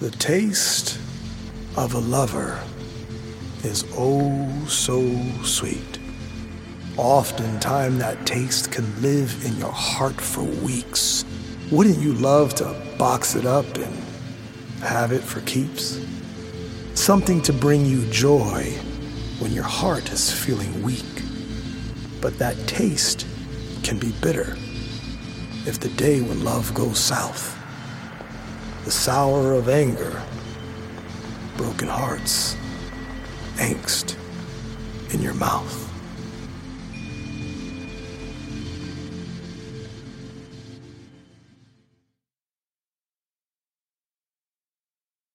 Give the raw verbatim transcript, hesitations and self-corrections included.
The taste of a lover is oh so sweet. Oftentimes that taste can live in your heart for weeks. Wouldn't you love to box it up and have it for keeps? Something to bring you joy when your heart is feeling weak. But that taste can be bitter if the day when love goes south. The sour of anger, broken hearts, angst in your mouth.